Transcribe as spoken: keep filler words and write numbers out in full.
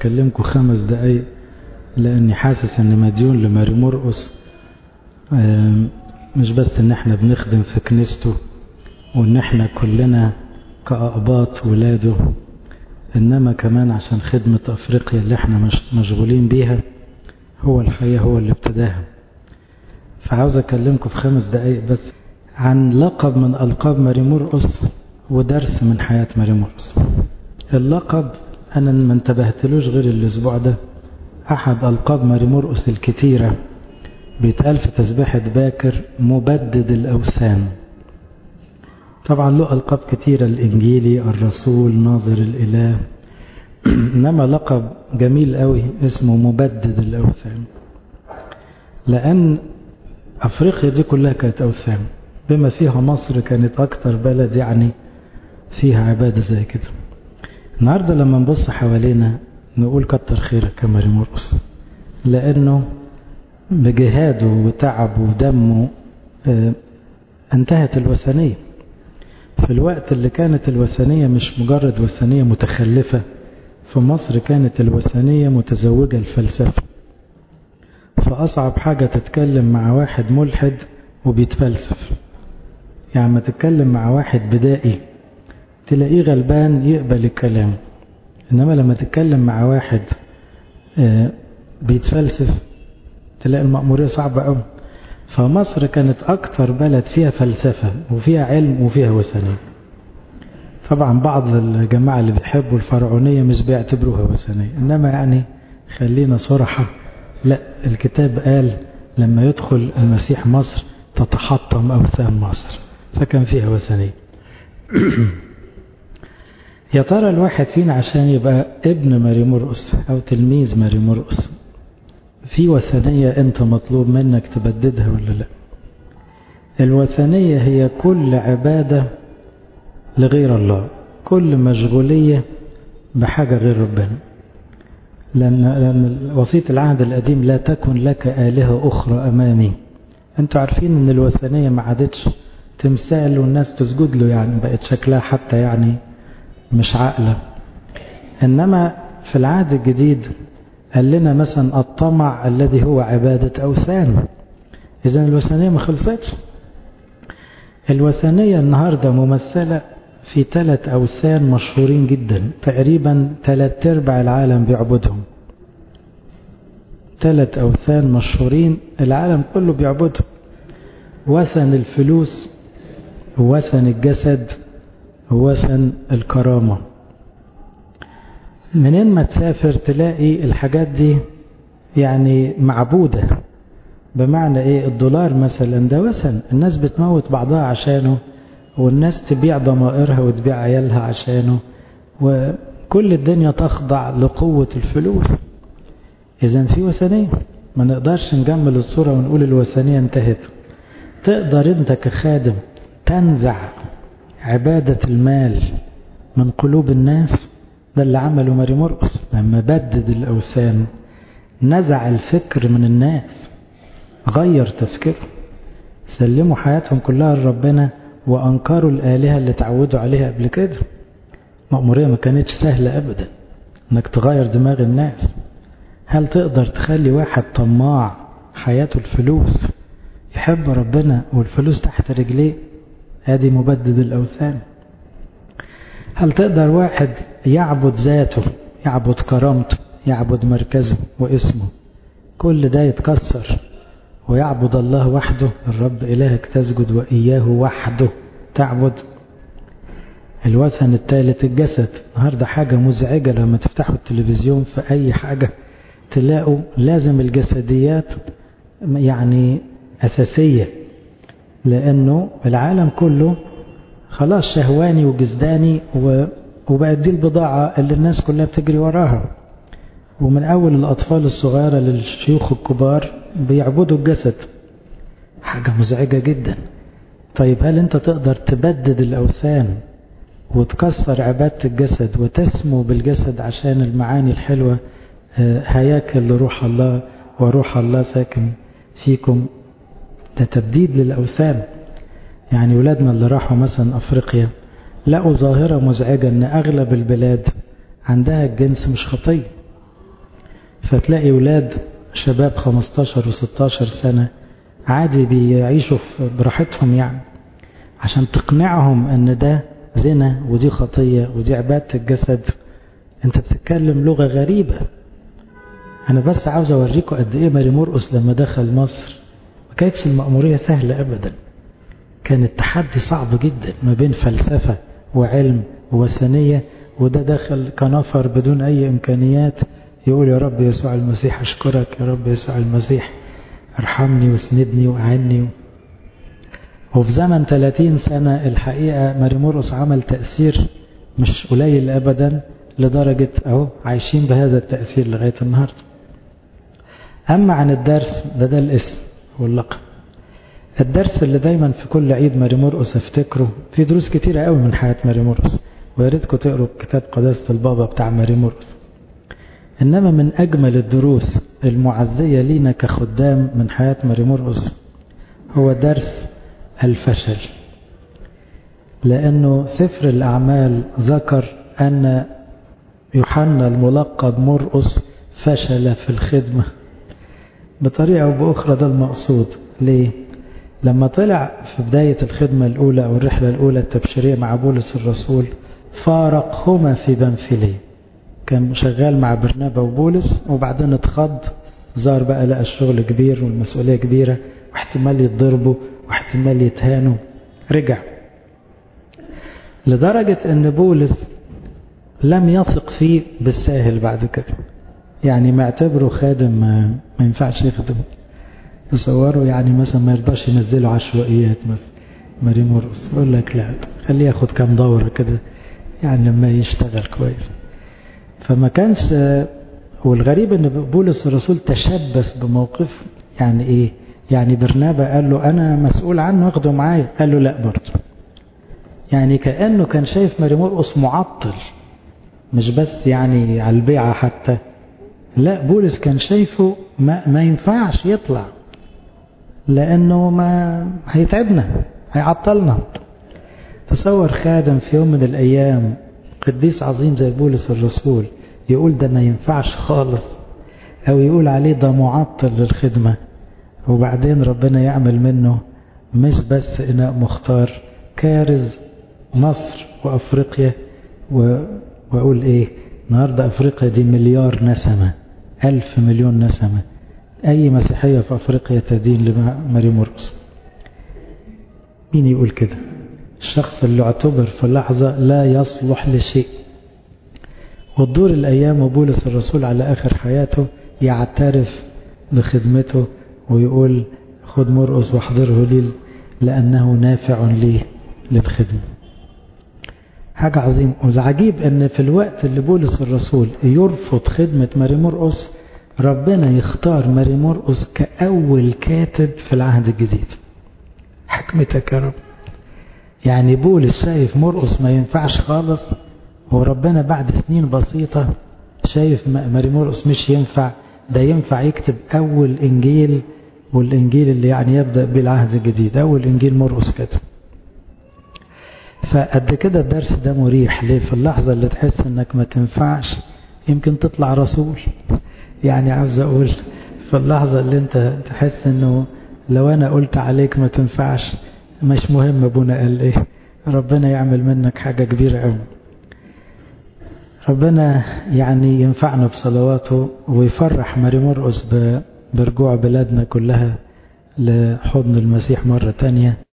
أكلمكم خمس دقايق لأني حاسس أني مديون لماري مرقس. مش بس أن احنا بنخدم في كنيسته وأن احنا كلنا كأقباط ولاده، إنما كمان عشان خدمة أفريقيا اللي احنا مش مشغولين بيها، هو الحقيقة هو اللي ابتداها. فعاوز أكلمكم في خمس دقايق بس عن لقب من ألقاب ماري مرقس ودرس من حياة ماري مرقس. اللقب أنا ما انتبهتلوش غير الأسبوع ده، أحد ألقاب ماري مرقس الكتيرة بيتقال في تسبيحة باكر مبدد الأوثان. طبعا له ألقاب كتيرة، الإنجيلي، الرسول، ناظر الإله، إنما لقب جميل قوي اسمه مبدد الأوثان، لأن أفريقيا دي كلها كانت أوثان، بما فيها مصر كانت أكتر بلد يعني فيها عبادة زي كده. النهاردة لما نبص حوالينا نقول كتر خيرك يا ماري مرقس، لأنه بجهاده وتعبه ودمه اه انتهت الوثنية. في الوقت اللي كانت الوثنية مش مجرد وثنية متخلفة، في مصر كانت الوثنية متزوجة الفلسفة. فأصعب حاجة تتكلم مع واحد ملحد وبيتفلسف، يعني ما تتكلم مع واحد بدائي تلاقيه غلبان يقبل الكلام، إنما لما تتكلم مع واحد بيتفلسف تلاقي المأمورية صعبة أوي. فمصر كانت أكتر بلد فيها فلسفة وفيها علم وفيها وثنية. طبعا بعض الجماعة اللي بيحبوا الفرعونية مش بيعتبروها وثنية، إنما يعني خلينا صراحة، لا، الكتاب قال لما يدخل المسيح مصر تتحطم أوثان مصر، فكان فيها وثنية. يا ترى الواحد فينا عشان يبقى ابن ماري مرقس أو تلميذ ماري مرقس في وثنية أنت مطلوب منك تبددها ولا لا؟ الوثنية هي كل عبادة لغير الله، كل مشغولية بحاجة غير ربنا، لأن وصية العهد القديم لا تكن لك آلهة أخرى أمامي. أنتوا عارفين أن الوثنية ما عادتش تمثال والناس تسجد له، يعني بقت شكلها حتى يعني مش عاقلة. إنما في العهد الجديد قال لنا مثلا الطمع الذي هو عبادة أوثان. إذن الوثنية ما خلصتش. الوثنية النهاردة ممثلة في ثلاث أوثان مشهورين جدا، تقريبا ثلاث ارباع العالم بيعبدهم. ثلاث أوثان مشهورين العالم كله بيعبدهم: وثن الفلوس، وثن الجسد، وثن الكرامة. منين ما تسافر تلاقي الحاجات دي يعني معبودة. بمعنى ايه؟ الدولار مثلا ده وثن، الناس بتموت بعضها عشانه، والناس تبيع ضمائرها وتبيع عيالها عشانه، وكل الدنيا تخضع لقوة الفلوس. إذن في وثنية، ما نقدرش نجمل الصورة ونقول الوثنية انتهت. تقدر انت كخادم تنزع عبادة المال من قلوب الناس. ده اللي عمله ماري مرقس لما بدد الأوثان، نزع الفكر من الناس، غير تفكيره، سلموا حياتهم كلها لربنا وأنكروا الآلهة اللي تعودوا عليها قبل كده. مأمورية ما كانتش سهلة أبدا انك تغير دماغ الناس. هل تقدر تخلي واحد طماع حياته الفلوس يحب ربنا والفلوس تحت رجليه؟ هذه مبدد الأوثان. هل تقدر واحد يعبد ذاته، يعبد كرامته، يعبد مركزه واسمه، كل ده يتكسر ويعبد الله وحده؟ الرب إلهك تسجد وإياه وحده تعبد. الوثن الثالث الجسد. النهارده حاجة مزعجة لما تفتحوا التلفزيون في أي حاجة تلاقوا لازم الجسديات يعني أساسية، لأنه العالم كله خلاص شهواني وجسداني، وبقت دي البضاعة اللي الناس كلها بتجري وراها، ومن أول الأطفال الصغيرة للشيوخ الكبار بيعبدوا الجسد. حاجة مزعجة جدا. طيب هل أنت تقدر تبدد الأوثان وتكسر عبادة الجسد وتسمو بالجسد عشان المعاني الحلوة، هياكل لروح الله وروح الله ساكن فيكم؟ ده تبديد للأوثان. يعني ولادنا اللي راحوا مثلا أفريقيا لقوا ظاهرة مزعجة، أن أغلب البلاد عندها الجنس مش خطية، فتلاقي ولاد شباب خمستاشر وستاشر سنة عادي بيعيشوا براحتهم يعني، عشان تقنعهم ان ده زنا ودي خطية ودي عبادة الجسد. انت بتتكلم لغة غريبة. انا بس عاوز اوريكم قد ايه ماري مرقس لما دخل مصر ما كانتش المأمورية سهلة ابدا، كان التحدي صعب جدا ما بين فلسفة وعلم ووثنية، وده دخل كنفر بدون اي امكانيات يقول يا رب يسوع المسيح اشكرك، يا رب يسوع المسيح ارحمني واسندني واعني. وفي زمن ثلاثين سنة الحقيقة ماري مرقس عمل تأثير مش قليل ابدا، لدرجة اهو عايشين بهذا التأثير لغاية النهاردة. اما عن الدرس ده ده الاسم واللقب. الدرس اللي دايما في كل عيد ماري مرقس افتكره، في دروس كتيرة قوي من حياة ماري مرقس، وياريتكم تقروا كتاب قداسة البابا بتاع ماري مرقس. انما من اجمل الدروس المعزية لينا كخدام من حياة ماري مرقس هو درس الفشل، لانه سفر الاعمال ذكر ان يوحنا الملقب مرقس فشل في الخدمة بطريقة او باخرى. ده المقصود ليه؟ لما طلع في بداية الخدمة الاولى او الرحلة الاولى التبشيرية مع بولس الرسول فارقهما في بنفيلية، كان شغال مع برنابا وبولس وبعدين اتخض، ظهر بقى لقى الشغل كبير والمسؤولية كبيرة واحتمال يتضربوا واحتمال يتهانوا، رجع. لدرجة ان بولس لم يثق فيه بالساهل بعد كده، يعني ما اعتبره خادم ما, ما ينفعش يخدم. تصوروا يعني مثلا ما يرضاش ينزلوا عشوائيات مثلا ماري مرقس، يقول لك لا خليه ياخد كام دورة كده يعني لما يشتغل كويس. فما كانش. والغريب ان بولس الرسول تشبث بموقف. يعني ايه؟ يعني برنابا قال له انا مسؤول عنه واخده معايا، قال له لا برضه. يعني كأنه كان شايف ماري مرقس معطل، مش بس يعني على البيعة حتى، لا بولس كان شايفه ما, ما ينفعش يطلع، لانه ما هيتعبنا هيعطلنا. تصور خادم في يوم من الايام قديس عظيم زي بولس الرسول يقول ده ما ينفعش خالص، او يقول عليه ده معطل للخدمة، وبعدين ربنا يعمل منه مش بس اناء مختار، كارز مصر وافريقيا. و... واقول ايه النهاردة افريقيا دي مليار نسمة، الف مليون نسمة، اي مسيحية في افريقيا تدين لماري مرقس. مين يقول كده؟ الشخص اللي اعتبر في اللحظة لا يصلح لشيء. وتدور الأيام وبولس الرسول على آخر حياته يعترف بخدمته ويقول خد مرقس واحضره لي لأنه نافع لي للخدمة. حاجة عظيمة. والعجيب أن في الوقت اللي بولس الرسول يرفض خدمة ماري مرقس، ربنا يختار ماري مرقس كأول كاتب في العهد الجديد. حكمتك يا رب. يعني بولس شايف مرقس ما ينفعش خالص، وربنا بعد سنين بسيطة شايف ماري مرقس مش ينفع، ده ينفع يكتب أول إنجيل، والإنجيل اللي يعني يبدأ بالعهد الجديد أول إنجيل مرقس كتب. فقد كده الدرس ده مريح ليه؟ في اللحظة اللي تحس انك ما تنفعش يمكن تطلع رسول. يعني عاوز اقول في اللحظة اللي انت تحس انه لو انا قلت عليك ما تنفعش، مش مهم ابونا قال ايه، ربنا يعمل منك حاجة كبيرة قوي. ربنا يعني ينفعنا بصلواته ويفرح ماري مرقس برجوع بلادنا كلها لحضن المسيح مرة تانية.